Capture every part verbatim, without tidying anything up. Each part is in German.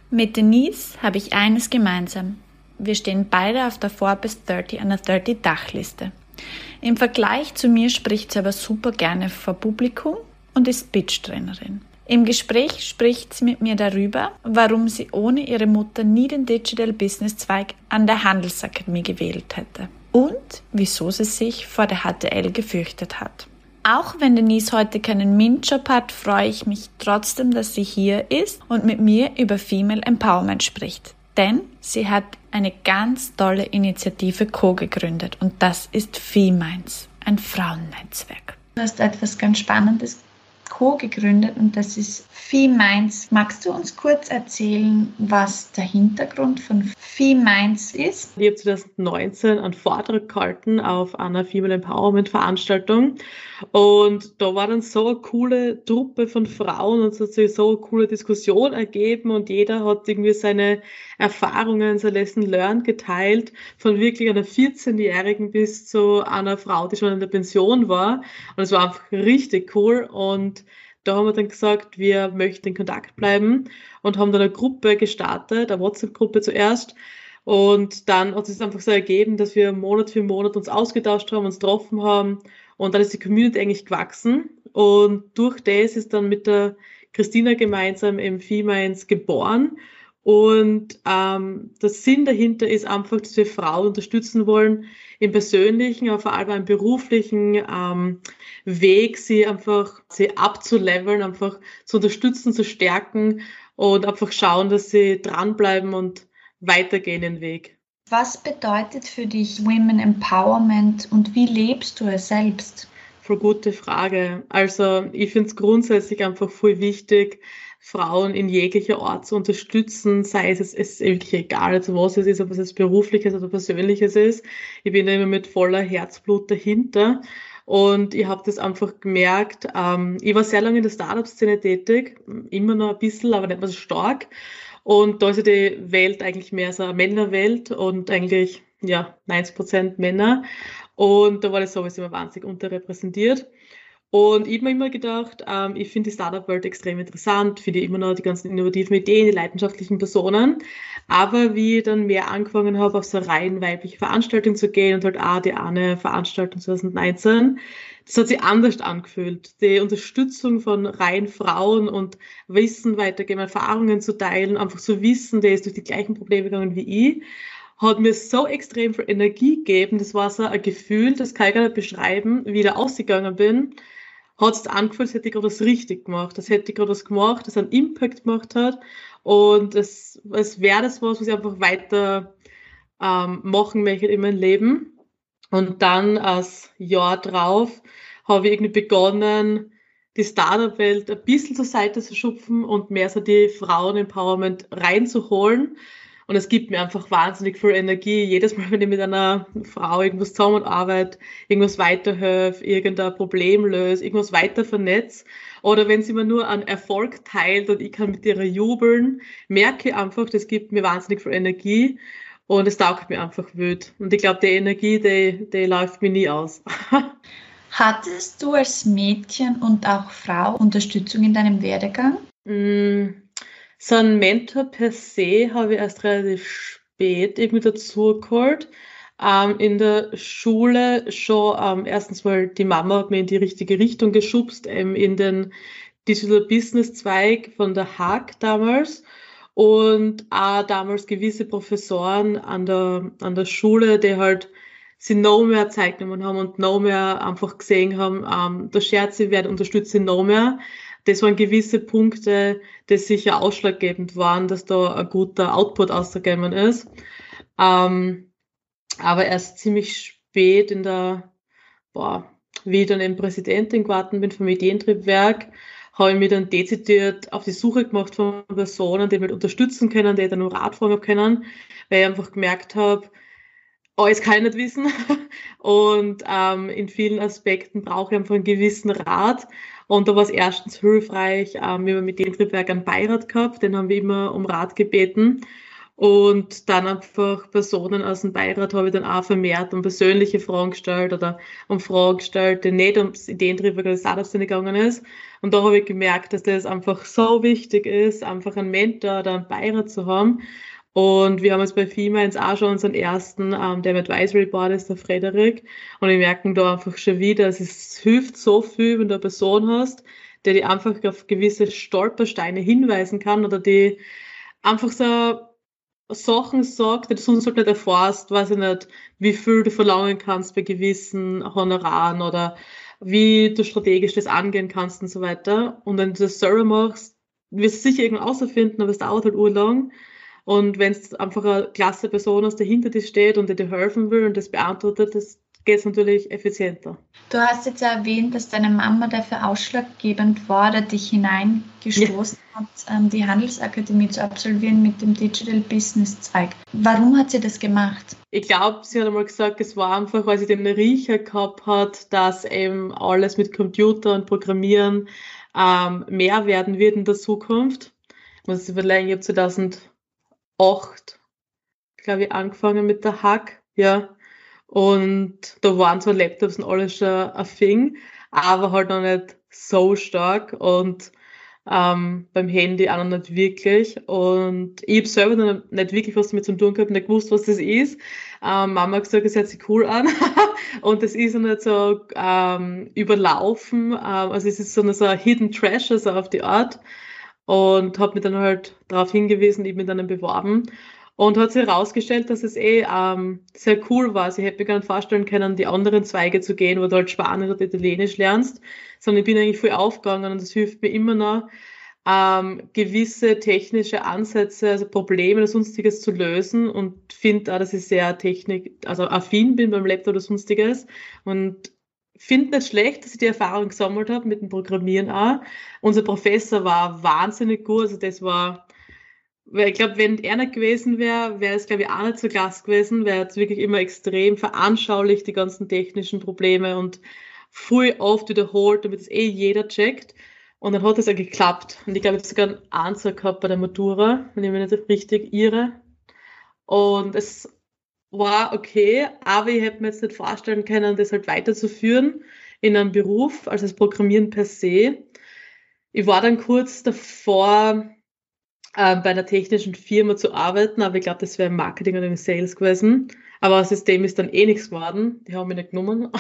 Mit Denise habe ich eines gemeinsam. Wir stehen beide auf der Forbes dreißig an der dreißig-Dachliste. Im Vergleich zu mir spricht sie aber super gerne vor Publikum und ist Pitch-Trainerin. Im Gespräch spricht sie mit mir darüber, warum sie ohne ihre Mutter nie den Digital Business Zweig an der Handelsakademie gewählt hätte und wieso sie sich vor der H T L gefürchtet hat. Auch wenn Denise heute keinen MINT-Job hat, freue ich mich trotzdem, dass sie hier ist und mit mir über Female Empowerment spricht. Denn sie hat eine ganz tolle Initiative co-gegründet und das ist Feminds, ein Frauennetzwerk. Du hast etwas ganz Spannendes co-gegründet und das ist Feminds. Magst du uns kurz erzählen, was der Hintergrund von Feminds ist? Ich habe zwanzig neunzehn einen Vortrag gehalten auf einer Female Empowerment Veranstaltung und da war dann so eine coole Truppe von Frauen und es hat sich so eine coole Diskussion ergeben und jeder hat irgendwie seine Erfahrungen, sein Lesson Learned geteilt, von wirklich einer vierzehnjährigen bis zu einer Frau, die schon in der Pension war und es war einfach richtig cool und da haben wir dann gesagt, wir möchten in Kontakt bleiben und haben dann eine Gruppe gestartet, eine WhatsApp-Gruppe zuerst. Und dann hat es sich einfach so ergeben, dass wir Monat für Monat uns ausgetauscht haben, uns getroffen haben. Und dann ist die Community eigentlich gewachsen. Und durch das ist dann mit der Christina gemeinsam im Feminds geboren. Und ähm, der Sinn dahinter ist einfach, dass wir Frauen unterstützen wollen, im persönlichen, aber vor allem im beruflichen ähm, Weg, sie einfach sie abzuleveln, einfach zu unterstützen, zu stärken und einfach schauen, dass sie dranbleiben und weitergehen den Weg. Was bedeutet für dich Women Empowerment und wie lebst du es selbst? Voll gute Frage. Also ich finde es grundsätzlich einfach voll wichtig, Frauen in jeglicher Art zu unterstützen, sei es, es ist wirklich egal, also was es ist, ob es jetzt berufliches oder persönliches ist. Ich bin da immer mit voller Herzblut dahinter und ich habe das einfach gemerkt, ähm, ich war sehr lange in der Startup-Szene tätig, immer noch ein bisschen, aber nicht mehr so stark und da ist ja die Welt eigentlich mehr so eine Männerwelt und eigentlich ja neunzig Prozent Männer und da war das sowieso immer wahnsinnig unterrepräsentiert. Und ich habe mir immer gedacht, ähm, ich finde die Startup-Welt extrem interessant, finde immer noch die ganzen innovativen Ideen, die leidenschaftlichen Personen. Aber wie ich dann mehr angefangen habe, auf so rein weibliche Veranstaltungen zu gehen und halt auch die eine Veranstaltung zwanzig neunzehn, das hat sich anders angefühlt. Die Unterstützung von rein Frauen und Wissen weitergeben, Erfahrungen zu teilen, einfach so Wissen, der ist durch die gleichen Probleme gegangen wie ich, hat mir so extrem viel Energie gegeben. Das war so ein Gefühl, das kann ich gar nicht beschreiben, wie ich da ausgegangen bin. Hat es angefühlt, als hätte ich gerade was richtig gemacht. Das hätte ich gerade was gemacht, das einen Impact gemacht hat. Und es, es wäre das was, was ich einfach weiter ähm, machen möchte in meinem Leben. Und dann, als Jahr drauf, habe ich irgendwie begonnen, die Startup-Welt ein bisschen zur Seite zu schupfen und mehr so die Frauen-Empowerment reinzuholen. Und es gibt mir einfach wahnsinnig viel Energie. Jedes Mal, wenn ich mit einer Frau irgendwas zusammenarbeite, irgendwas weiterhelfe, irgendein Problem löse, irgendwas weiter vernetze, oder wenn sie mir nur einen Erfolg teilt und ich kann mit ihr jubeln, merke ich einfach, das gibt mir wahnsinnig viel Energie und es taugt mir einfach wild. Und ich glaube, die Energie, die, die läuft mir nie aus. Hattest du als Mädchen und auch Frau Unterstützung in deinem Werdegang? Mm. So einen Mentor per se habe ich erst relativ spät irgendwie dazu geholt. Ähm, in der Schule schon, ähm, erstens mal die Mama hat mir in die richtige Richtung geschubst, ähm, in den Digital Business Zweig von der H A G damals und auch damals gewisse Professoren an der, an der Schule, die halt sie noch mehr Zeit genommen haben und noch mehr einfach gesehen haben, ähm, der Scherze werden unterstützt noch mehr. Das waren gewisse Punkte, die sicher ausschlaggebend waren, dass da ein guter Output ausgegangen ist. Ähm, aber erst ziemlich spät in der, boah, wie ich dann eben Präsidentin geworden bin vom Ideentriebwerk, habe ich mich dann dezidiert auf die Suche gemacht von Personen, die mich unterstützen können, die ich dann nur Rat fragen können, weil ich einfach gemerkt habe, alles kann ich nicht wissen und ähm, in vielen Aspekten brauche ich einfach einen gewissen Rat. Und da war es erstens hilfreich, ähm, wir haben mit dem Triebwerk einen Beirat gehabt, den haben wir immer um Rat gebeten. Und dann einfach Personen aus dem Beirat habe ich dann auch vermehrt um persönliche Fragen gestellt oder um Fragen gestellt, die nicht ums Ideentriebige des Startups gegangen ist. Und da habe ich gemerkt, dass das einfach so wichtig ist, einfach einen Mentor oder einen Beirat zu haben. Und wir haben jetzt bei Females auch schon unseren ersten, ähm, der im Advisory Board ist, der Frederik. Und wir merken da einfach schon wieder, es ist, hilft so viel, wenn du eine Person hast, der dir einfach auf gewisse Stolpersteine hinweisen kann oder die einfach so Sachen sagt, die du sonst halt nicht erfährst, weiß ich nicht, wie viel du verlangen kannst bei gewissen Honoraren oder wie du strategisch das angehen kannst und so weiter. Und wenn du das selber machst, wirst du sicher irgendwann außerfinden, aber es dauert halt urlang. Und wenn es einfach eine klasse Person ist, die hinter dir steht und die dir helfen will und das beantwortet, das geht es natürlich effizienter. Du hast jetzt ja erwähnt, dass deine Mama dafür ausschlaggebend war, oder dich hineingestoßen ja. hat, die Handelsakademie zu absolvieren mit dem Digital Business Zweig. Warum hat sie das gemacht? Ich glaube, sie hat einmal gesagt, es war einfach, weil sie den Riecher gehabt hat, dass eben alles mit Computer und Programmieren ähm, mehr werden wird in der Zukunft. Ich muss überlegen, ich habe zweitausendacht, glaube ich, angefangen mit der Hack, ja. Und da waren zwar Laptops und alles schon ein Thing, aber halt noch nicht so stark und ähm, beim Handy auch noch nicht wirklich. Und ich habe selber noch nicht wirklich was damit zu tun gehabt, nicht gewusst, was das ist. Ähm, Mama hat gesagt, es hört sich cool an und das ist ja nicht so ähm, überlaufen, ähm, also es ist so eine, so eine Hidden Treasure, so auf die Art. Und habe mich dann halt darauf hingewiesen, ich bin dann beworben. Und hat sich herausgestellt, dass es eh ähm, sehr cool war. Also ich hätte mir gar nicht vorstellen können, die anderen Zweige zu gehen, wo du halt Spanisch oder Italienisch lernst, sondern ich bin eigentlich viel aufgegangen und das hilft mir immer noch, ähm, gewisse technische Ansätze, also Probleme oder sonstiges zu lösen und finde auch, dass ich sehr technik, also affin bin beim Laptop oder sonstiges und finde nicht schlecht, dass ich die Erfahrung gesammelt habe mit dem Programmieren auch. Unser Professor war wahnsinnig gut, also das war Weil ich glaube, wenn er nicht gewesen wäre, wäre es, glaube ich, auch nicht so klasse gewesen, wäre jetzt wirklich immer extrem veranschaulicht, die ganzen technischen Probleme und viel oft wiederholt, damit es eh jeder checkt. Und dann hat es ja geklappt. Und ich glaube, ich habe sogar einen Answer gehabt bei der Matura, wenn ich mich nicht richtig irre. Und es war okay, aber ich hätte mir jetzt nicht vorstellen können, das halt weiterzuführen in einem Beruf, also das Programmieren per se. Ich war dann kurz davor, Ähm, bei einer technischen Firma zu arbeiten, aber ich glaube, das wäre im Marketing oder im Sales gewesen. Aber aus dem ist dann eh nichts geworden. Die haben mich nicht genommen.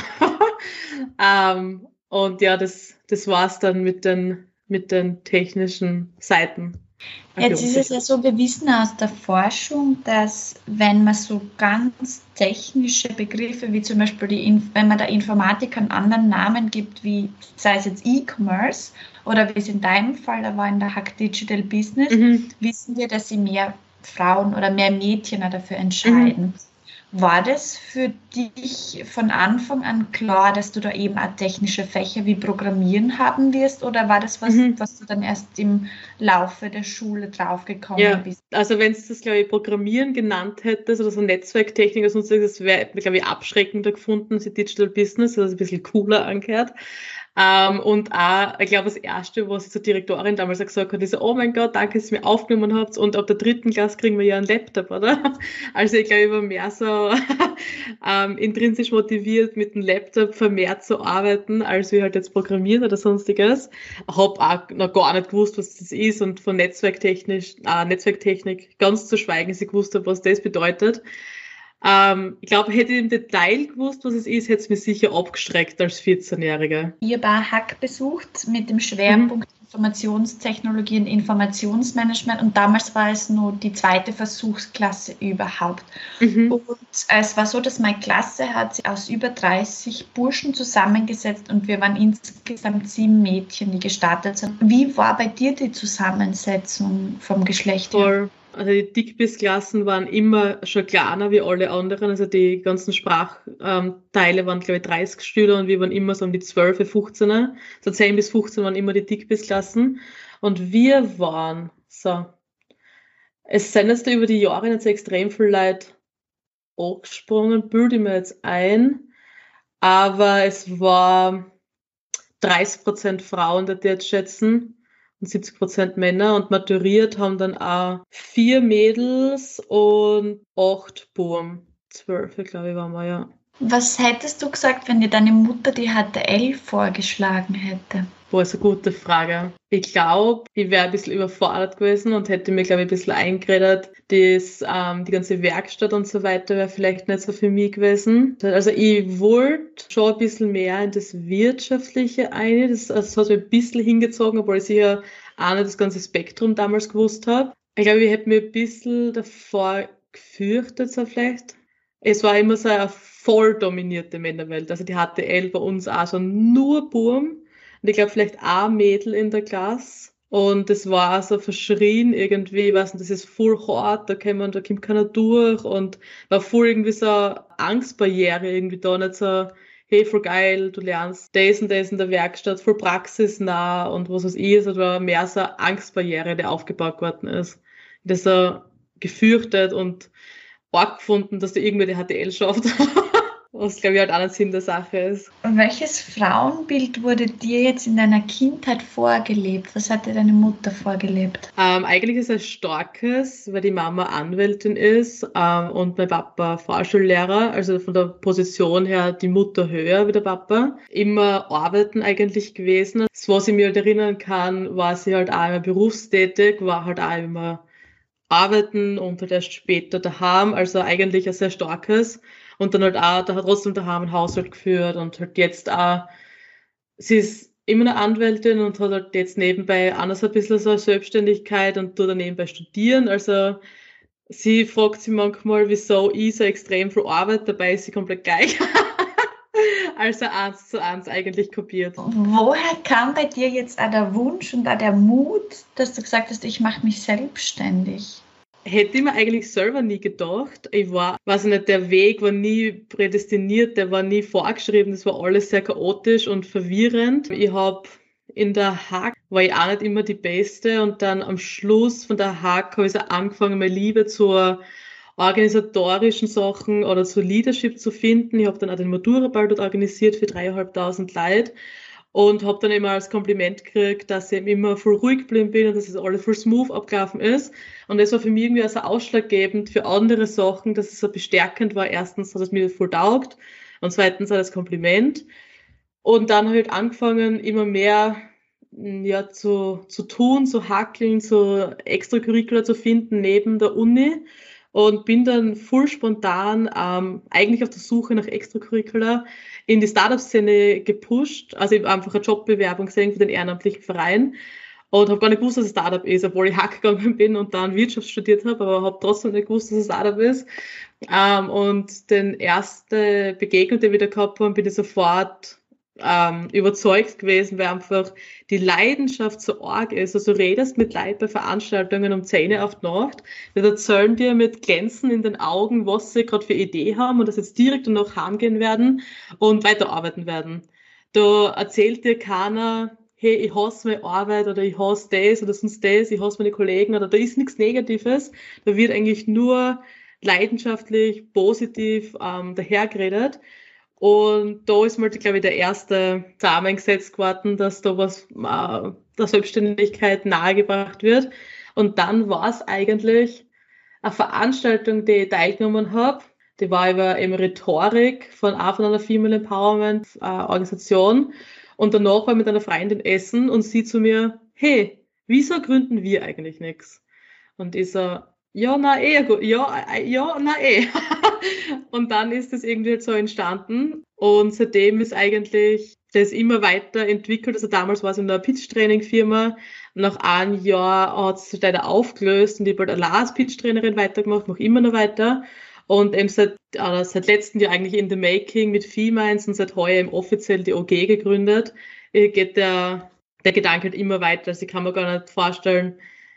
ähm, und ja, das, das war's dann mit den, mit den technischen Seiten. Jetzt ist es ja so, wir wissen aus der Forschung, dass wenn man so ganz technische Begriffe, wie zum Beispiel, die, wenn man der Informatik einen anderen Namen gibt, wie sei es jetzt E-Commerce oder wie es in deinem Fall, da war in der Hack Digital Business, mhm. wissen wir, dass sie mehr Frauen oder mehr Mädchen dafür entscheiden. Mhm. War das für dich von Anfang an klar, dass du da eben auch technische Fächer wie Programmieren haben wirst, oder war das was, mhm. was du dann erst im Laufe der Schule draufgekommen ja, bist? Also wenn es das, glaube ich, Programmieren genannt hättest oder so Netzwerktechnik oder sonst, das wäre, glaube ich, abschreckender gefunden als Digital Business, also ein bisschen cooler angehört. Ähm, und auch, ich glaube, das Erste, was ich zur Direktorin damals gesagt habe, ist so, oh mein Gott, danke, dass ihr mir aufgenommen habt, und ab der dritten Klasse kriegen wir ja einen Laptop, oder? Also ich glaube, ich war mehr so ähm, intrinsisch motiviert, mit dem Laptop vermehrt zu arbeiten, als wir halt jetzt programmieren oder sonstiges. Hab auch noch gar nicht gewusst, was das ist, und von Netzwerktechnisch, äh, Netzwerktechnik ganz zu schweigen, dass ich gewusst habe, was das bedeutet. Ähm, ich glaube, hätte ich im Detail gewusst, was es ist, hätte es mich sicher abgestreckt als vierzehnjährige. Ich habe auch Hack besucht mit dem Schwerpunkt mhm. Informationstechnologie und Informationsmanagement, und damals war es nur die zweite Versuchsklasse überhaupt. Mhm. Und es war so, dass meine Klasse hat sich aus über dreißig Burschen zusammengesetzt und wir waren insgesamt sieben Mädchen, die gestartet sind. Wie war bei dir die Zusammensetzung vom Geschlecht her? Voll. Also die Dickbiss-Klassen waren immer schon kleiner wie alle anderen, also die ganzen Sprachteile waren, glaube ich, dreißig Schüler und wir waren immer so um die zwölf, fünfzehn, so zehn bis fünfzehn waren immer die Dickbiss-Klassen, und wir waren so, es sind jetzt über die Jahre jetzt extrem viele Leute angesprungen, bilde ich mir jetzt ein, aber es war dreißig Prozent Frauen, die jetzt schätzen, und siebzig Prozent Männer. Und maturiert haben dann auch vier Mädels und acht Buben. Zwölf, glaube ich, waren wir, ja. Was hättest du gesagt, wenn dir deine Mutter die H T L vorgeschlagen hätte? Boah, ist eine gute Frage. Ich glaube, ich wäre ein bisschen überfordert gewesen und hätte mir, glaube ich, ein bisschen eingeredet, dass ähm, die ganze Werkstatt und so weiter wäre vielleicht nicht so für mich gewesen. Also ich wollte schon ein bisschen mehr in das Wirtschaftliche ein. Das, also das hat mich ein bisschen hingezogen, obwohl ich sicher auch nicht das ganze Spektrum damals gewusst habe. Ich glaube, ich hätte mir ein bisschen davor gefürchtet, so vielleicht. Es war immer so eine voll dominierte Männerwelt. Also die H T L bei uns auch so nur Buben. Und ich glaube, vielleicht auch ein Mädel in der Klasse. Und das war so verschrien irgendwie, ich weiß nicht, das ist voll hart, da kann man, da kommt keiner durch. Und war voll irgendwie so eine Angstbarriere irgendwie da, nicht so, hey, voll geil, du lernst das und das in der Werkstatt, voll praxisnah und was weiß ich. Es war mehr so eine Angstbarriere, die aufgebaut worden ist. Das so gefürchtet und arg gefunden, dass der irgendwie die H T L schafft. Was, glaube ich, halt auch ein Sinn der Sache ist. Und welches Frauenbild wurde dir jetzt in deiner Kindheit vorgelebt? Was hat dir deine Mutter vorgelebt? Ähm, eigentlich ist es ein starkes, weil die Mama Anwältin ist ähm, und mein Papa Vorschullehrer, also von der Position her die Mutter höher wie der Papa. Immer arbeiten eigentlich gewesen. Das, was ich mir halt erinnern kann, war sie halt auch immer berufstätig, war halt auch immer arbeiten und halt erst später daheim, also eigentlich ein sehr starkes. Und dann halt auch, da hat trotzdem daheim einen Haushalt geführt und halt jetzt auch, sie ist immer eine Anwältin und hat halt jetzt nebenbei anders ein bisschen so eine Selbstständigkeit und tut dann nebenbei studieren. Also sie fragt sich manchmal, wieso ich so extrem viel Arbeit, dabei ist sie komplett gleich. Also eins zu eins eigentlich kopiert. Woher kam bei dir jetzt auch der Wunsch und auch der Mut, dass du gesagt hast, ich mache mich selbstständig? Hätte ich mir eigentlich selber nie gedacht. Ich war, weiß ich nicht, der Weg war nie prädestiniert, der war nie vorgeschrieben, das war alles sehr chaotisch und verwirrend. Ich habe in der Hack war ich auch nicht immer die Beste und dann am Schluss von der Hack habe ich so angefangen, meine Liebe zur organisatorischen Sachen oder zur Leadership zu finden. Ich habe dann auch den Matura-Ball dort organisiert für dreieinhalbtausend Leute. Und habe dann immer als Kompliment gekriegt, dass ich immer voll ruhig geblieben bin und dass es alles voll smooth abgelaufen ist. Und das war für mich irgendwie also ausschlaggebend für andere Sachen, dass es so bestärkend war. Erstens hat es mir voll taugt und zweitens hat das Kompliment. Und dann habe ich halt angefangen, immer mehr ja, zu, zu tun, zu hackeln, zu Extracurricular zu finden neben der Uni. Und bin dann voll spontan ähm, eigentlich auf der Suche nach Extracurricular in die Startup-Szene gepusht. Also ich habe einfach eine Jobbewerbung gesehen für den ehrenamtlichen Verein und habe gar nicht gewusst, dass es ein Startup ist, obwohl ich Hack gegangen bin und dann Wirtschaft studiert habe, aber habe trotzdem nicht gewusst, dass es ein Startup ist. Ähm, und den erste Begegnung, die wir wieder gehabt haben, bin ich sofort ähm, überzeugt gewesen, weil einfach die Leidenschaft so arg ist. Also du redest mit Leuten bei Veranstaltungen um zehn Uhr auf die Nacht, die erzählen dir mit Glänzen in den Augen, was sie gerade für Idee haben und dass jetzt direkt danach heimgehen werden und weiterarbeiten werden. Da erzählt dir keiner, hey, ich hasse meine Arbeit oder ich hasse das oder sonst das, ich hasse meine Kollegen oder da ist nichts Negatives. Da wird eigentlich nur leidenschaftlich, positiv ähm, dahergeredet. Und da ist mal, glaube ich, der erste Samen gesetzt geworden, dass da was äh, der Selbstständigkeit nahegebracht wird. Und dann war es eigentlich eine Veranstaltung, die ich teilgenommen habe. Die war über eben Rhetorik von auch von einer Female Empowerment äh, Organisation. Und danach war ich mit einer Freundin essen und sie zu mir, hey, wieso gründen wir eigentlich nichts? Und ich so, ja, na eh, gut, ja, ja, na eh. Und dann ist das irgendwie halt so entstanden und seitdem ist eigentlich das immer weiterentwickelt. Also damals war es in einer Pitch-Training-Firma, nach einem Jahr hat es sich leider aufgelöst und ich habe halt allein als Pitch-Trainerin weitergemacht, mache immer noch weiter und eben seit, äh, seit letztem Jahr eigentlich in the making mit Feminds und seit heuer eben offiziell die O G gegründet, äh, geht der, der Gedanke halt immer weiter. Also ich kann mir gar nicht vorstellen,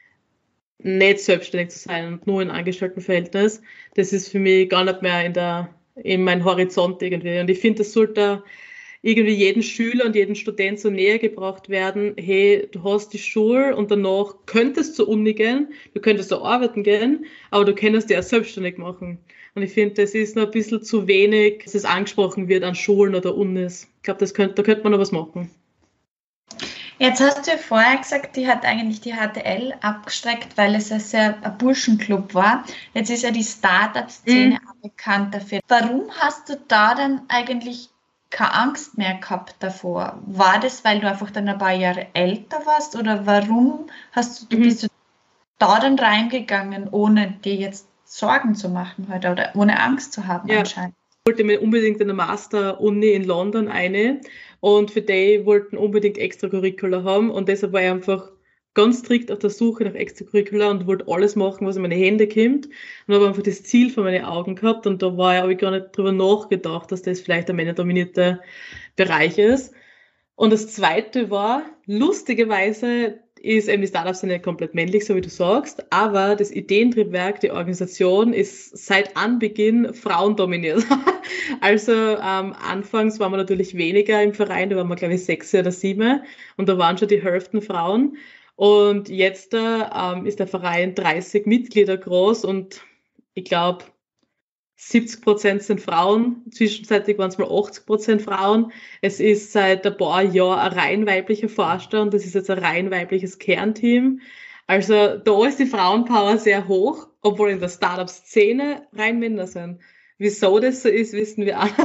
nicht selbstständig zu sein und nur in Angestelltenverhältnis, das ist für mich gar nicht mehr in der in meinem Horizont irgendwie. Und ich finde, das sollte irgendwie jeden Schüler und jeden Student so näher gebracht werden, hey, du hast die Schule und danach könntest du zur Uni gehen, du könntest zur arbeiten gehen, aber du könntest dich auch selbstständig machen. Und ich finde, das ist noch ein bisschen zu wenig, dass es angesprochen wird an Schulen oder Unis. Ich glaube, das könnte, da könnte man noch was machen. Jetzt hast du ja vorher gesagt, die hat eigentlich die H T L abgestreckt, weil es ein sehr ein Burschenclub war. Jetzt ist ja die Startup-Szene Mhm. auch bekannt dafür. Warum hast du da dann eigentlich keine Angst mehr gehabt davor? War das, weil du einfach dann ein paar Jahre älter warst oder warum hast du, du Mhm. bist du da dann reingegangen, ohne dir jetzt Sorgen zu machen heute oder ohne Angst zu haben Ja, anscheinend? ich wollte mir unbedingt eine Master-Uni in London eine und für die wollten unbedingt Extracurricular haben und deshalb war ich einfach ganz strikt auf der Suche nach Extracurricular und wollte alles machen, was in meine Hände kommt und habe einfach das Ziel vor meine Augen gehabt und da war ich, habe ich gar nicht drüber nachgedacht, dass das vielleicht ein männerdominierter Bereich ist. Und das Zweite war, lustigerweise ist eben die Startup-Szene komplett männlich, so wie du sagst, aber das Ideentriebwerk, die Organisation ist seit Anbeginn frauendominiert. Also ähm, anfangs waren wir natürlich weniger im Verein, da waren wir glaube ich sechs oder sieben und da waren schon die Hälfte Frauen. Und jetzt äh, ähm, ist der Verein dreißig Mitglieder groß und ich glaube siebzig Prozent sind Frauen, zwischenzeitlich waren es mal achtzig Prozent Frauen. Es ist seit ein paar Jahren ein rein weiblicher Vorstand, das ist jetzt ein rein weibliches Kernteam. Also da ist die Frauenpower sehr hoch, obwohl in der Startup-Szene rein Männer sind. Wieso das so ist, wissen wir alle.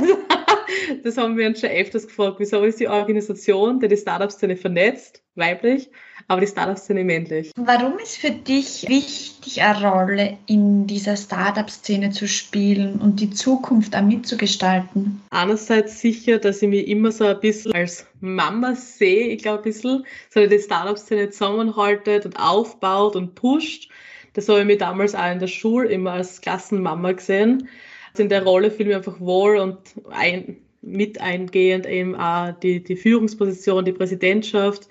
Das haben wir uns schon öfters gefragt. Wieso ist die Organisation, die die Startup-Szene vernetzt, weiblich, aber die Startup-Szene männlich? Warum ist für dich wichtig, eine Rolle in dieser Startup-Szene zu spielen und die Zukunft auch mitzugestalten? Einerseits sicher, dass ich mich immer so ein bisschen als Mama sehe, ich glaube ein bisschen, so die Startup-Szene zusammenhaltet und aufbaut und pusht. Das habe ich mir damals auch in der Schule immer als Klassenmama gesehen. In der Rolle fühle ich mich einfach wohl und ein, mit eingehend eben auch die, die Führungsposition, die Präsidentschaft.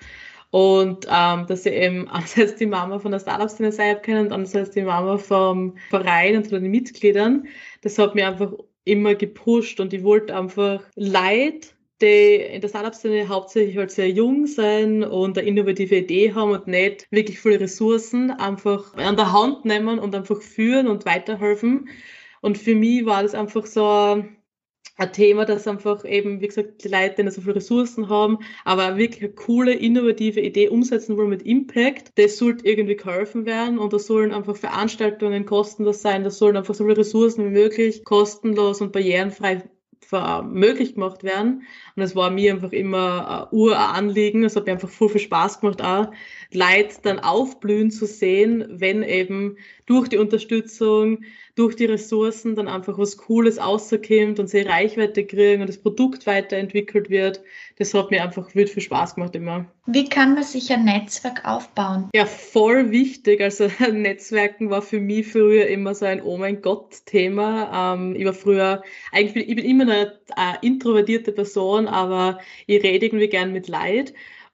Und ähm, dass ich eben einerseits die Mama von der Startup-Szene sein kann und andererseits die Mama vom Verein und von den Mitgliedern. Das hat mich einfach immer gepusht und ich wollte einfach Leute, die in der Startup-Szene hauptsächlich halt sehr jung sein und eine innovative Idee haben und nicht wirklich viele Ressourcen, einfach an der Hand nehmen und einfach führen und weiterhelfen. Und für mich war das einfach so ein ein Thema, das einfach eben, wie gesagt, die Leute, die nicht so viele Ressourcen haben, aber wirklich eine coole, innovative Idee umsetzen wollen mit Impact, das sollte irgendwie geholfen werden und da sollen einfach Veranstaltungen kostenlos sein, da sollen einfach so viele Ressourcen wie möglich kostenlos und barrierenfrei möglich gemacht werden. Und das war mir einfach immer ein Uranliegen. Es hat mir einfach voll viel Spaß gemacht, auch Leute dann aufblühen zu sehen, wenn eben durch die Unterstützung, durch die Ressourcen dann einfach was Cooles rauskommt und sie Reichweite kriegen und das Produkt weiterentwickelt wird. Das hat mir einfach wirklich viel Spaß gemacht immer. Wie kann man sich ein Netzwerk aufbauen? Ja, voll wichtig. Also Netzwerken war für mich früher immer so ein Oh mein Gott-Thema. Ähm, ich war früher, eigentlich bin ich bin immer eine äh, introvertierte Person, aber ich rede irgendwie gern mit Leid.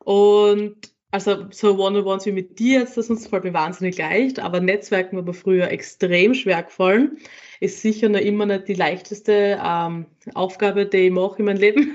Und also so One-on-Ones wie mit dir jetzt, das uns fällt mir wahnsinnig leicht, aber Netzwerken war mir früher extrem schwer gefallen. Ist sicher noch immer nicht die leichteste ähm, Aufgabe, die ich mache in meinem Leben.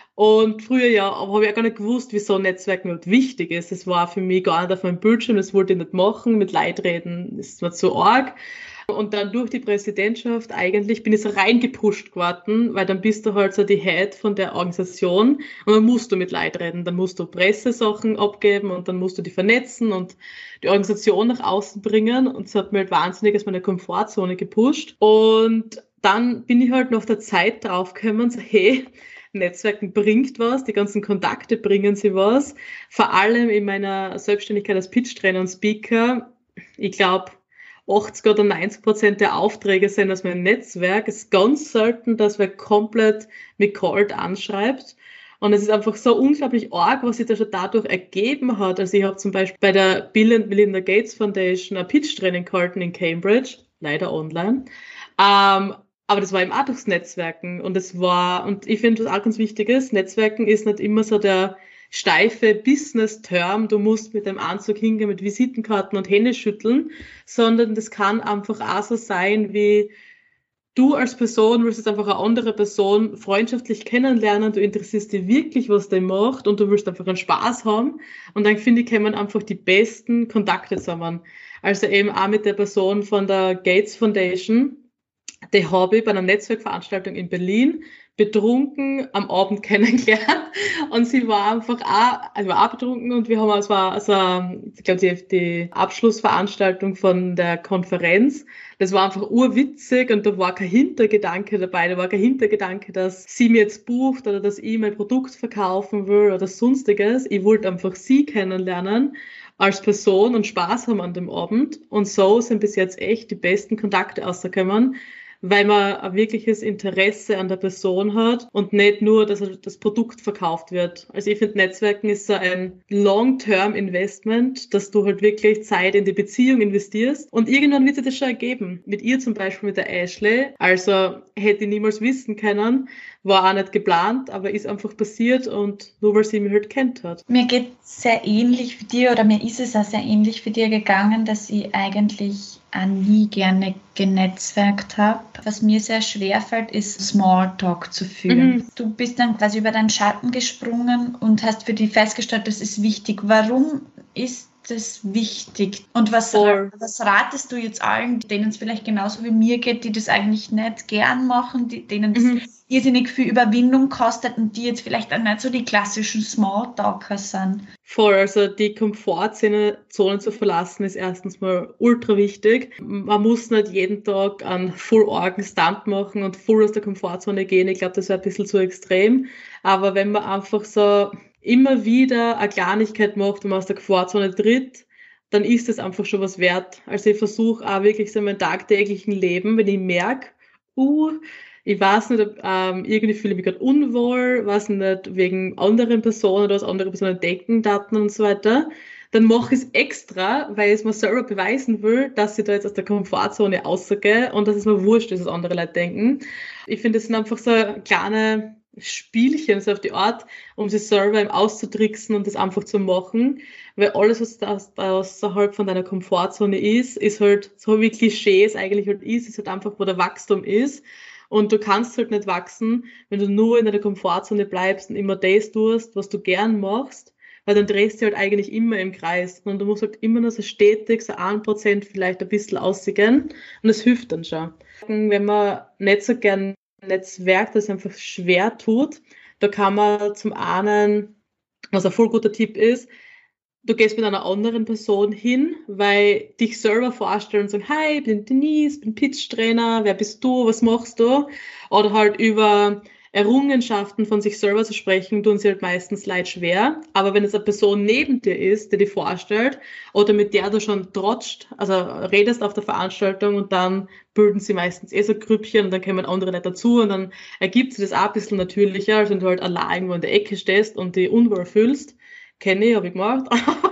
Und früher ja, aber habe ich auch gar nicht gewusst, wieso Netzwerken überhaupt wichtig ist. Es war für mich gar nicht auf meinem Bildschirm, das wollte ich nicht machen, mit Leid reden, das war zu arg. Und dann durch die Präsidentschaft eigentlich bin ich so reingepusht geworden, weil dann bist du halt so die Head von der Organisation und dann musst du mit Leid reden, dann musst du Pressesachen abgeben und dann musst du die vernetzen und die Organisation nach außen bringen und es hat mir halt wahnsinnig aus meiner Komfortzone gepusht. Und dann bin ich halt nach der Zeit draufgekommen, so hey, Netzwerken bringt was, die ganzen Kontakte bringen sie was. Vor allem in meiner Selbstständigkeit als Pitch-Trainer und Speaker, ich glaube, achtzig oder neunzig Prozent der Aufträge sind aus meinem Netzwerk. Es ist ganz selten, dass wer komplett mit Cold anschreibt. Und es ist einfach so unglaublich arg, was sich da schon dadurch ergeben hat. Also ich habe zum Beispiel bei der Bill and Melinda Gates Foundation ein Pitch-Training gehalten in Cambridge, leider online. Ähm, aber das war eben auch durchs Netzwerken. Und es war, und ich finde, was auch ganz wichtig ist, Netzwerken ist nicht immer so der steife Business-Term, du musst mit dem Anzug hingehen, mit Visitenkarten und Hände schütteln, sondern das kann einfach auch so sein, wie du als Person willst jetzt einfach eine andere Person freundschaftlich kennenlernen, du interessierst dich wirklich, was der macht und du willst einfach einen Spaß haben und dann finde ich, kommen einfach die besten Kontakte zusammen. Also eben auch mit der Person von der Gates Foundation, die habe ich bei einer Netzwerkveranstaltung in Berlin betrunken am Abend kennengelernt und sie war einfach auch, also war auch betrunken und wir haben, es war also, ich glaube, die, die Abschlussveranstaltung von der Konferenz, das war einfach urwitzig und da war kein Hintergedanke dabei, da war kein Hintergedanke, dass sie mir jetzt bucht oder dass ich mein Produkt verkaufen will oder sonstiges. Ich wollte einfach sie kennenlernen als Person und Spaß haben an dem Abend und so sind bis jetzt echt die besten Kontakte rausgekommen, weil man ein wirkliches Interesse an der Person hat und nicht nur, dass das Produkt verkauft wird. Also ich finde, Netzwerken ist so ein Long-Term-Investment, dass du halt wirklich Zeit in die Beziehung investierst und irgendwann wird sich das schon ergeben. Mit ihr zum Beispiel, mit der Ashley, also hätte ich niemals wissen können, war auch nicht geplant, aber ist einfach passiert und nur weil sie mich halt kennt hat. Mir geht sehr ähnlich wie dir oder mir ist es auch sehr ähnlich wie dir gegangen, dass ich eigentlich auch nie gerne genetzwerkt habe. Was mir sehr schwer fällt, ist Smalltalk zu führen. Mhm. Du bist dann quasi über deinen Schatten gesprungen und hast für dich festgestellt, das ist wichtig. Warum ist das wichtig? Und was, was ratest du jetzt allen, denen es vielleicht genauso wie mir geht, die das eigentlich nicht gern machen, die, denen das mhm. irrsinnig viel Überwindung kostet und die jetzt vielleicht auch nicht so die klassischen Smalltalker sind? Voll, also die Komfortzone Zone zu verlassen ist erstens mal ultra wichtig. Man muss nicht jeden Tag einen Full-Organ-Stunt machen und full aus der Komfortzone gehen. Ich glaube, das wäre ein bisschen zu extrem. Aber wenn man einfach so immer wieder eine Kleinigkeit macht und man aus der Komfortzone tritt, dann ist das einfach schon was wert. Also ich versuche auch wirklich so in meinem tagtäglichen Leben, wenn ich merke, uh, ich weiß nicht, ob, ähm, irgendwie fühle ich mich gerade unwohl, weiß nicht, wegen anderen Personen oder was andere Personen denken, Daten und so weiter, dann mache ich es extra, weil ich es mir selber beweisen will, dass ich da jetzt aus der Komfortzone rausgehe und dass es mir wurscht ist, was andere Leute denken. Ich finde, das sind einfach so kleine Spielchen, so auf die Art, um sich selber eben auszutricksen und das einfach zu machen, weil alles, was da außerhalb von deiner Komfortzone ist, ist halt, so wie Klischee es eigentlich halt ist, ist halt einfach, wo der Wachstum ist. Und du kannst halt nicht wachsen, wenn du nur in deiner Komfortzone bleibst und immer das tust, was du gern machst, weil dann drehst du halt eigentlich immer im Kreis. Und du musst halt immer nur so stetig, so ein Prozent vielleicht ein bisschen aussehen. Und das hilft dann schon. Wenn man nicht so gern Netzwerk, das einfach schwer tut, da kann man zum einen, was ein voll guter Tipp ist, du gehst mit einer anderen Person hin, weil dich selber vorstellen und sagen, hi, ich bin Denise, bin Pitch-Trainer, wer bist du, was machst du? Oder halt über Errungenschaften von sich selber zu sprechen, tun sie halt meistens leid schwer. Aber wenn es eine Person neben dir ist, die dich vorstellt oder mit der du schon trotscht, also redest auf der Veranstaltung und dann bilden sie meistens eh so Grüppchen und dann kommen andere nicht dazu und dann ergibt sich das auch ein bisschen natürlicher, als wenn du halt allein irgendwo in der Ecke stehst und dich unwohl fühlst. Kenne ich, habe ich gemacht.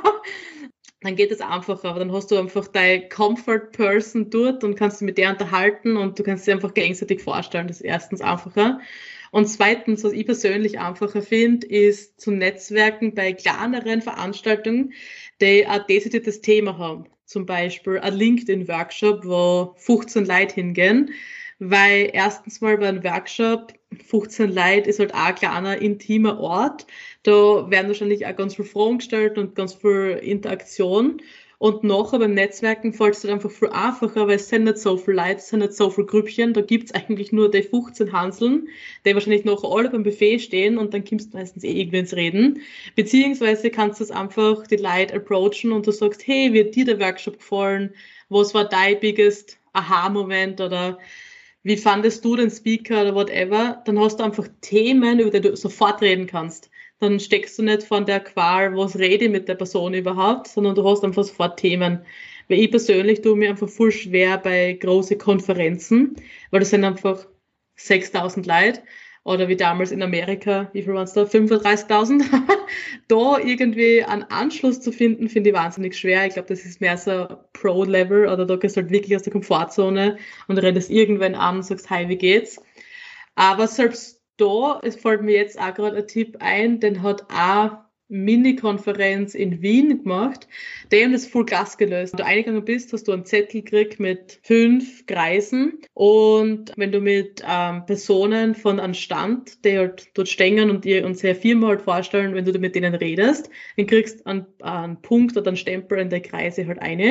Dann geht es einfacher, aber dann hast du einfach deine Comfort Person dort und kannst dich mit der unterhalten und du kannst sie einfach gegenseitig vorstellen. Das ist erstens einfacher. Und zweitens, was ich persönlich einfacher finde, ist zu netzwerken bei kleineren Veranstaltungen, die ein dezidiertes Thema haben. Zum Beispiel ein LinkedIn-Workshop, wo fünfzehn Leute hingehen, weil erstens mal bei einem Workshop fünfzehn Leute ist halt auch ein kleiner, intimer Ort. Da werden wahrscheinlich auch ganz viel Fragen gestellt und ganz viel Interaktion. Und nachher beim Netzwerken fällt es halt einfach viel einfacher, weil es sind nicht so viele Leute, es sind nicht so viele Grüppchen. Da gibt's eigentlich nur die fünfzehn Hanseln, die wahrscheinlich nachher alle beim Buffet stehen und dann kommst du meistens eh irgendwie ins Reden. Beziehungsweise kannst du es einfach die Leute approachen und du sagst, hey, wie hat dir der Workshop gefallen? Was war dein biggest Aha-Moment oder wie fandest du den Speaker oder whatever? Dann hast du einfach Themen, über die du sofort reden kannst. Dann steckst du nicht von der Qual, was rede ich mit der Person überhaupt, sondern du hast einfach sofort Themen. Weil ich persönlich tue mir einfach voll schwer bei großen Konferenzen, weil das sind einfach sechstausend Leute oder wie damals in Amerika, wie viel waren es da, fünfunddreißigtausend. Da irgendwie einen Anschluss zu finden, finde ich wahnsinnig schwer. Ich glaube, das ist mehr so Pro-Level oder da gehst du halt wirklich aus der Komfortzone und redest irgendwann an und sagst, hi, wie geht's? Aber selbst da, es fällt mir jetzt auch gerade ein Tipp ein, den hat auch Mini-Konferenz in Wien gemacht. Die haben das voll klasse gelöst. Wenn du eingegangen bist, hast du einen Zettel gekriegt mit fünf Kreisen und wenn du mit ähm, Personen von einem Stand, die halt dort stehen und dir unsere Firma halt vorstellen, wenn du mit denen redest, dann kriegst du einen, einen Punkt oder einen Stempel in die Kreise halt eine.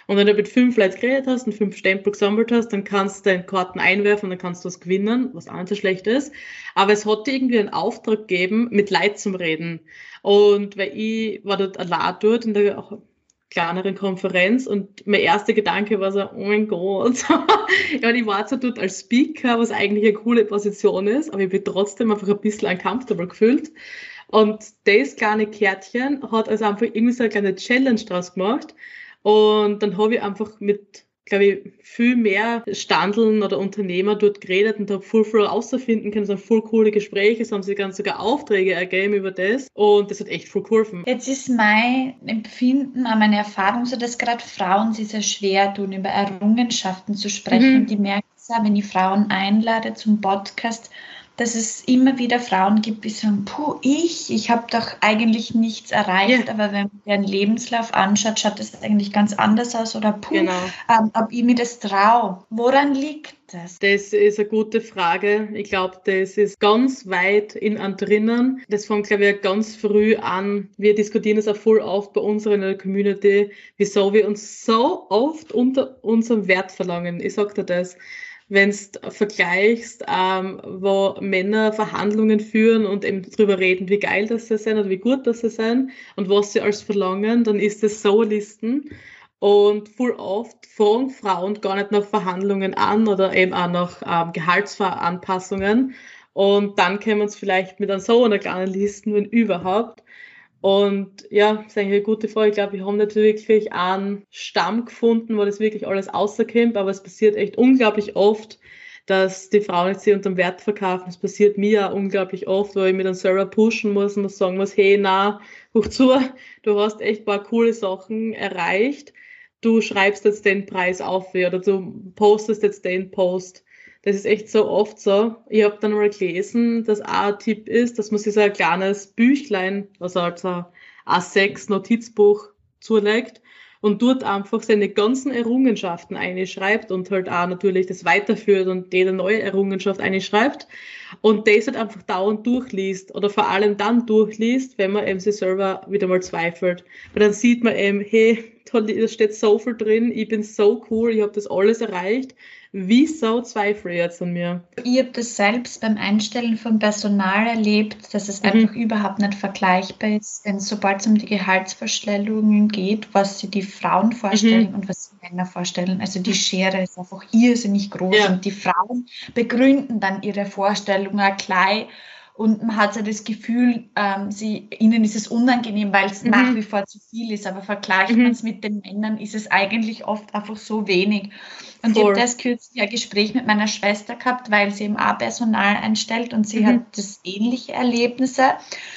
Und wenn du mit fünf Leuten geredet hast und fünf Stempel gesammelt hast, dann kannst du deine Karten einwerfen und dann kannst du was gewinnen, was auch nicht so schlecht ist. Aber es hat dir irgendwie einen Auftrag gegeben, mit Leuten zum Reden. Und weil ich war dort allein dort in der kleineren Konferenz und mein erster Gedanke war so, oh mein Gott, ja, ich war zwar dort als Speaker, was eigentlich eine coole Position ist, aber ich bin trotzdem einfach ein bisschen uncomfortable gefühlt. Und das kleine Kärtchen hat also einfach irgendwie so eine kleine Challenge draus gemacht. Und dann habe ich einfach mit, glaube ich, viel mehr Standeln oder Unternehmer dort geredet und habe voll viel rausfinden können. Es waren voll coole Gespräche, es haben sich ganz sogar Aufträge ergeben über das. Und das hat echt voll geholfen. Jetzt ist mein Empfinden, meine Erfahrung so, dass gerade Frauen sich sehr schwer tun, über Errungenschaften zu sprechen. Mhm. Und ich merke es auch, wenn ich Frauen einlade zum Podcast, dass es immer wieder Frauen gibt, die sagen, puh, ich, ich habe doch eigentlich nichts erreicht, Ja. aber wenn man ihren Lebenslauf anschaut, schaut das eigentlich ganz anders aus oder puh, Genau. ähm, ob ich mir das traue. Woran liegt das? Das ist eine gute Frage. Ich glaube, das ist ganz weit in an drinnen. Das fängt, glaube ich, ganz früh an. Wir diskutieren es auch voll oft bei uns in der Community, wieso wir uns so oft unter unserem Wert verlangen. Ich sag dir das. Wenn du vergleichst, ähm, wo Männer Verhandlungen führen und eben darüber reden, wie geil das sie sind oder wie gut das sie sind und was sie alles verlangen, dann ist das so Listen. Und voll oft fangen Frauen gar nicht nach Verhandlungen an oder eben auch nach ähm, Gehaltsanpassungen. Und dann können wir uns vielleicht mit so einer kleinen Listen, wenn überhaupt. Und ja, das ist eigentlich eine gute Frage. Ich glaube, wir haben nicht wirklich einen Stamm gefunden, wo das wirklich alles rauskommt, aber es passiert echt unglaublich oft, dass die Frauen jetzt sich unterm Wert verkaufen. Das passiert mir auch unglaublich oft, weil ich mit einem Server pushen muss und muss sagen muss, hey, na, hoch zu, du hast echt ein paar coole Sachen erreicht. Du schreibst jetzt den Preis auf oder du postest jetzt den Post. Das ist echt so oft so. Ich habe dann mal gelesen, dass auch ein Tipp ist, dass man sich so ein kleines Büchlein, also halt ein A sechs Notizbuch zulegt und dort einfach seine ganzen Errungenschaften einschreibt und halt auch natürlich das weiterführt und jede neue Errungenschaft einschreibt und das halt einfach dauernd durchliest oder vor allem dann durchliest, wenn man eben sich selber wieder mal zweifelt. Weil dann sieht man eben, hey, da steht so viel drin, ich bin so cool, ich habe das alles erreicht. Wieso zweifle ich jetzt an mir? Ich habe das selbst beim Einstellen von Personal erlebt, dass es mhm. einfach überhaupt nicht vergleichbar ist, denn sobald es um die Gehaltsvorstellungen geht, was sich die Frauen vorstellen mhm. und was die Männer vorstellen, also die Schere ist einfach irrsinnig groß ja. und die Frauen begründen dann ihre Vorstellungen gleich. Und man hat so das Gefühl, ähm, sie, ihnen ist es unangenehm, weil es mhm. nach wie vor zu viel ist. Aber vergleicht mhm. man es mit den Männern, ist es eigentlich oft einfach so wenig. Und Voll. Ich habe das kürzlich ein Gespräch mit meiner Schwester gehabt, weil sie eben auch Personal einstellt und sie mhm. hat das ähnliche Erlebnisse.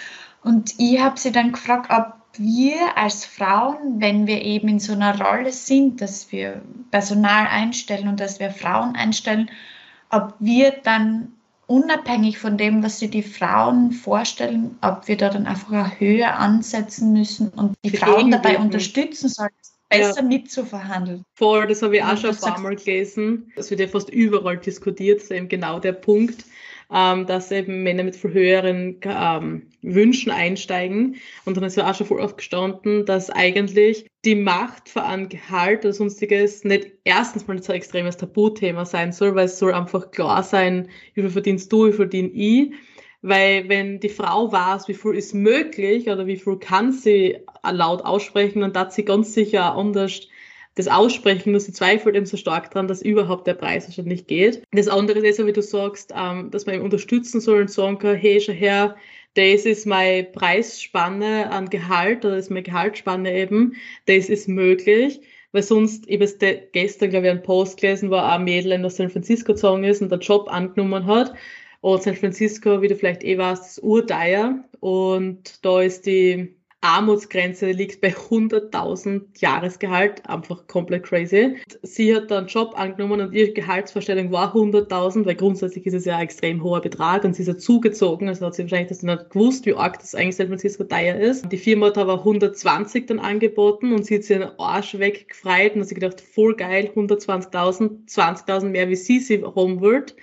Und ich habe sie dann gefragt, ob wir als Frauen, wenn wir eben in so einer Rolle sind, dass wir Personal einstellen und dass wir Frauen einstellen, ob wir dann unabhängig von dem, was sich die Frauen vorstellen, ob wir da dann einfach eine Höhe ansetzen müssen und die Frauen dabei unterstützen sollen, besser ja. mitzuverhandeln. Voll, das habe ich auch schon ein paar Mal gelesen. Das wird ja fast überall diskutiert, das ist eben genau der Punkt, ähm, dass eben Männer mit viel höheren ähm, Wünschen einsteigen. Und dann ist ja auch schon voll oft gestanden, dass eigentlich die Macht für ein Gehalt oder sonstiges nicht erstens mal nicht so ein extremes Tabuthema sein soll, weil es soll einfach klar sein, wie viel verdienst du, wie viel verdiene ich. Weil wenn die Frau weiß, wie viel ist möglich oder wie viel kann sie laut aussprechen, dann darf sie ganz sicher auch anders das aussprechen, nur sie zweifelt eben so stark dran, dass überhaupt der Preis schon nicht geht. Das andere ist ja, wie du sagst, dass man eben unterstützen soll und sagen kann, hey, schau her, das ist meine Preisspanne an Gehalt oder das ist meine Gehaltsspanne eben, das ist möglich. Weil sonst, ich habe gestern, glaube ich, einen Post gelesen, wo ein Mädel in San Francisco gezogen ist und einen Job angenommen hat. Und San Francisco, wie du vielleicht eh weißt, ist urteuer. Und da ist die Armutsgrenze, die liegt bei hunderttausend Jahresgehalt, einfach komplett crazy. Sie hat dann einen Job angenommen und ihre Gehaltsvorstellung war hunderttausend, weil grundsätzlich ist es ja ein extrem hoher Betrag und sie ist ja zugezogen, also hat sie wahrscheinlich das nicht gewusst, wie arg das eigentlich San Francisco teuer ist. Die Firma hat aber hundertzwanzig dann angeboten und sie hat sich den Arsch weggefreut und hat sich gedacht, voll geil, hundertzwanzigtausend, zwanzigtausend mehr, wie sie sie haben wird.